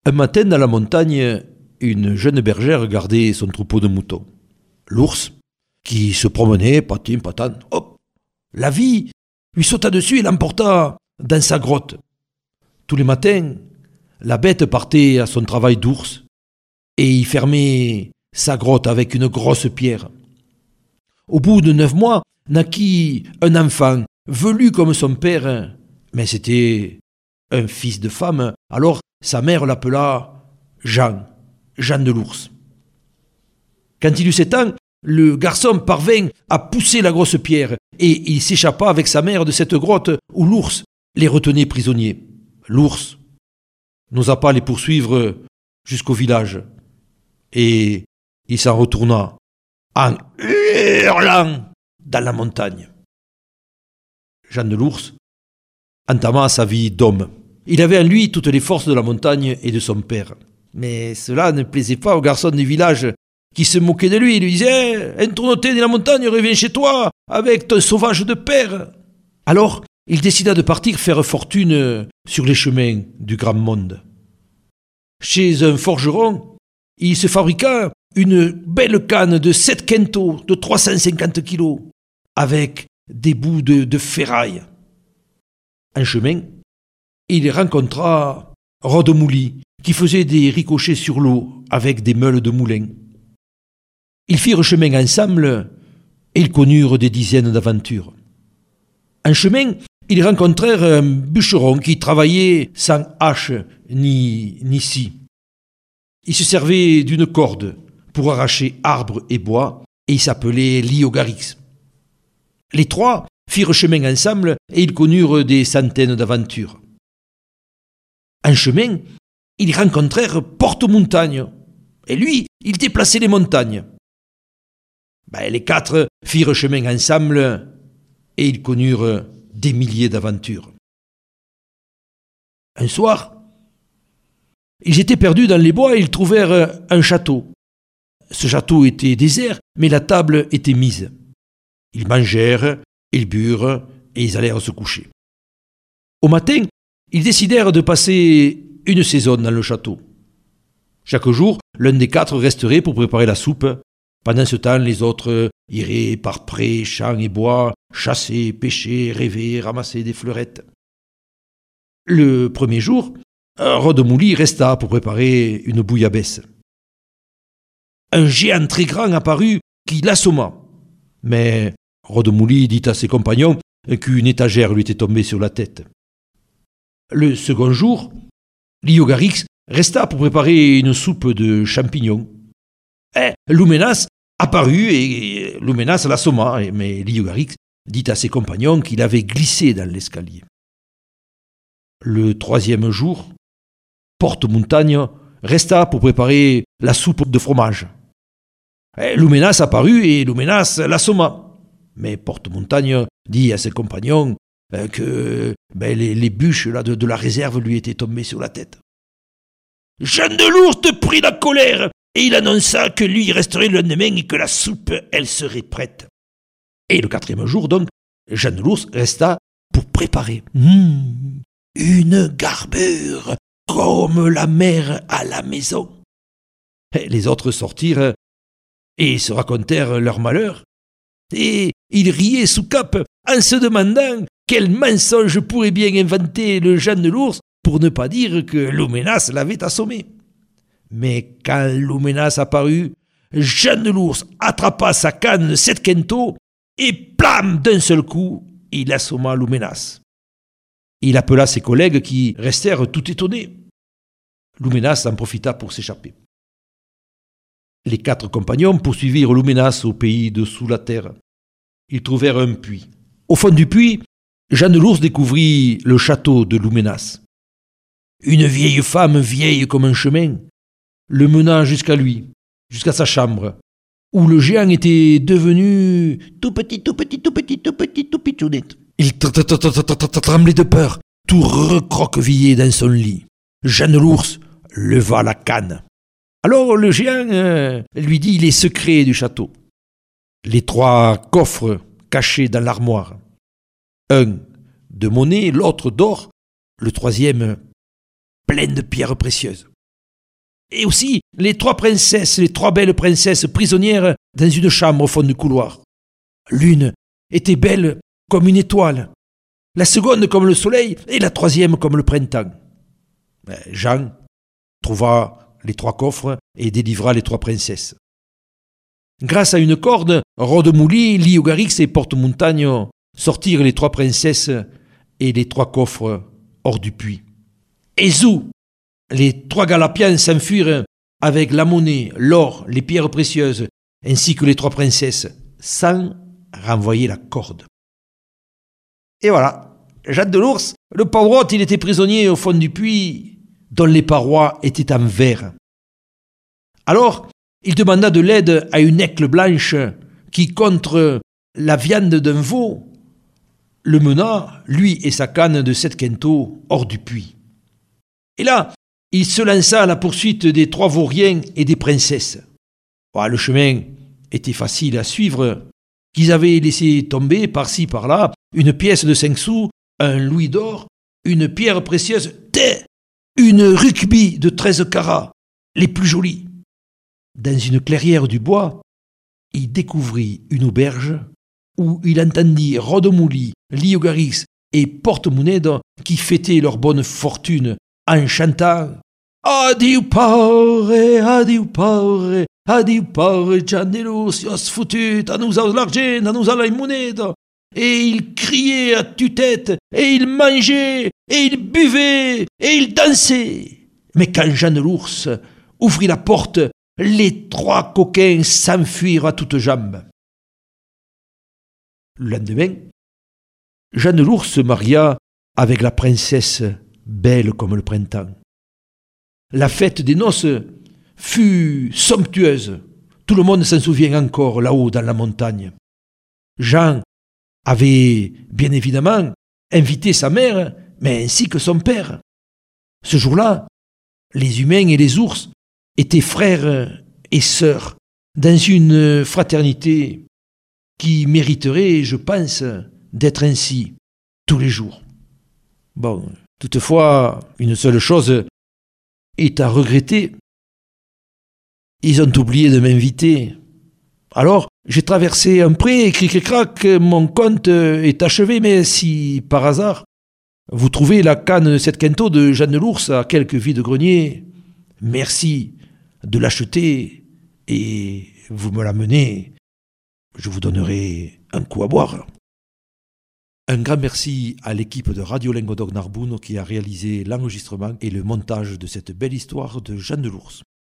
Un matin, dans la montagne, une jeune bergère gardait son troupeau de moutons. L'ours, qui se promenait, patin, patin, hop, la vie lui sauta dessus et l'emporta dans sa grotte. Tous les matins, la bête partait à son travail d'ours et y fermait sa grotte avec une grosse pierre. Au bout de 9 mois, naquit un enfant, velu comme son père, mais c'était un fils de femme, alors sa mère l'appela Jean de l'ours. Quand il eut 7 ans, le garçon parvint à pousser la grosse pierre et il s'échappa avec sa mère de cette grotte où l'ours les retenait prisonniers. L'ours n'osa pas les poursuivre jusqu'au village et il s'en retourna en hurlant dans la montagne. Jean de l'ours entama sa vie d'homme. Il avait en lui toutes les forces de la montagne et de son père. Mais cela ne plaisait pas au garçon du village qui se moquait de lui. Il lui disait « Un tournoté de la montagne revient chez toi avec ton sauvage de père !» Alors, il décida de partir faire fortune sur les chemins du grand monde. Chez un forgeron, il se fabriqua une belle canne de 7 quintaux de 350 kilos avec des bouts de ferraille. En chemin, il rencontra Rodemouly qui faisait des ricochets sur l'eau avec des meules de moulin. Ils firent chemin ensemble et ils connurent des dizaines d'aventures. En chemin, ils rencontrèrent un bûcheron qui travaillait sans hache ni scie. Il se servait d'une corde pour arracher arbres et bois et il s'appelait Liogarix. Les trois firent chemin ensemble et ils connurent des centaines d'aventures. En chemin, ils rencontrèrent Porte-Montagne et lui, il déplaçait les montagnes. Les 4 firent chemin ensemble et ils connurent des milliers d'aventures. Un soir, ils étaient perdus dans les bois et ils trouvèrent un château. Ce château était désert, mais la table était mise. Ils mangèrent, ils burent et ils allèrent se coucher. Au matin, ils décidèrent de passer une saison dans le château. Chaque jour, l'un des 4 resterait pour préparer la soupe. Pendant ce temps, les autres iraient par prés, champs et bois, chasser, pêcher, rêver, ramasser des fleurettes. Le premier jour, Rodemouly resta pour préparer une bouillabaisse. Un géant très grand apparut qui l'assomma. Mais Rodemouly dit à ses compagnons qu'une étagère lui était tombée sur la tête. Le second jour, Liogarix resta pour préparer une soupe de champignons. Loumenas apparut et Loumenas l'assomma, mais Liogarix dit à ses compagnons qu'il avait glissé dans l'escalier. Le troisième jour, Porte-Montagne resta pour préparer la soupe de fromage. Loumenas apparut et Loumenas l'assomma. Mais Porte-Montagne dit à ses compagnons que les bûches de la réserve lui étaient tombées sur la tête. Jean de l'ours prit la colère et il annonça que lui resterait le lendemain et que la soupe, elle serait prête. Et le 4e jour, donc, Jean de l'ours resta pour préparer une garbure comme la mère à la maison. Et les autres sortirent et se racontèrent leur malheur. Et ils riaient sous cape en se demandant quel mensonge pourrait bien inventer le Jean de l'ours pour ne pas dire que Loumenas l'avait assommé. Mais quand Loumenas apparut, Jean de l'ours attrapa sa canne de 7 quintaux et plam, d'un seul coup, il assomma Loumenas. Il appela ses collègues qui restèrent tout étonnés. Loumenas en profita pour s'échapper. Les 4 compagnons poursuivirent Loumenas au pays de sous la terre. Ils trouvèrent un puits. Au fond du puits, Jean de l'ours découvrit le château de Loumenas. Une vieille femme, vieille comme un chemin, le mena jusqu'à lui, jusqu'à sa chambre, où le géant était devenu tout petit, tout pitchounet. Il tremblait de peur, tout recroquevillé dans son lit. Jean de l'ours leva la canne. Alors le géant lui dit les secrets du château. Les 3 coffres cachés dans l'armoire. Un de monnaie, l'autre d'or, le 3e plein de pierres précieuses. Et aussi les 3 princesses, les 3 belles princesses prisonnières dans une chambre au fond du couloir. L'une était belle comme une étoile, la seconde comme le soleil et la troisième comme le printemps. Jean trouva les 3 coffres et délivra les 3 princesses. Grâce à une corde, Rodomouli, Liogarix et Porte-Montagne sortirent les 3 princesses et les 3 coffres hors du puits. Et zou, les 3 Galapiens s'enfuirent avec la monnaie, l'or, les pierres précieuses, ainsi que les 3 princesses, sans renvoyer la corde. Et voilà, Jeanne de l'Ours, le pauvre, il était prisonnier au fond du puits, dont les parois étaient en verre. Alors, il demanda de l'aide à une aigle blanche qui, contre la viande d'un veau, le mena, lui et sa canne de 7 quintaux, hors du puits. Et là, il se lança à la poursuite des 3 vauriens et des princesses. Le chemin était facile à suivre, qu'ils avaient laissé tomber par-ci par-là une pièce de 5 sous, un louis d'or, une pierre précieuse, une rukbi de 13 carats, les plus jolies. Dans une clairière du bois, il découvrit une auberge où il entendit Rodomouli, Liogarix et Porte-Monnaie qui fêtaient leur bonne fortune en chantant « Adieu pauvre, Jeanne de l'Ours, os foutu, à nous a l'argent, à nous a la monnaie. » Et il criait à tue-tête, et il mangeait, et il buvait, et il dansait. Mais quand Jeanne de l'Ours ouvrit la porte, les 3 coquins s'enfuirent à toutes jambes. Le lendemain, Jeanne de l'Ours se maria avec la princesse belle comme le printemps. La fête des noces fut somptueuse. Tout le monde s'en souvient encore là-haut dans la montagne. Jean avait bien évidemment invité sa mère, mais ainsi que son père. Ce jour-là, les humains et les ours étaient frères et sœurs dans une fraternité qui mériterait, je pense, d'être ainsi tous les jours. Bon, toutefois, une seule chose est à regretter. Ils ont oublié de m'inviter. Alors, j'ai traversé un pré et cric-crac, mon conte est achevé, mais si, par hasard, vous trouvez la canne de 7 quintaux de Jeanne de l'Ours à quelques vide-greniers, merci de l'acheter et vous me l'amenez, je vous donnerai un coup à boire. Un grand merci à l'équipe de Radio Languedoc Narbonne qui a réalisé l'enregistrement et le montage de cette belle histoire de Jeanne de l'Ours.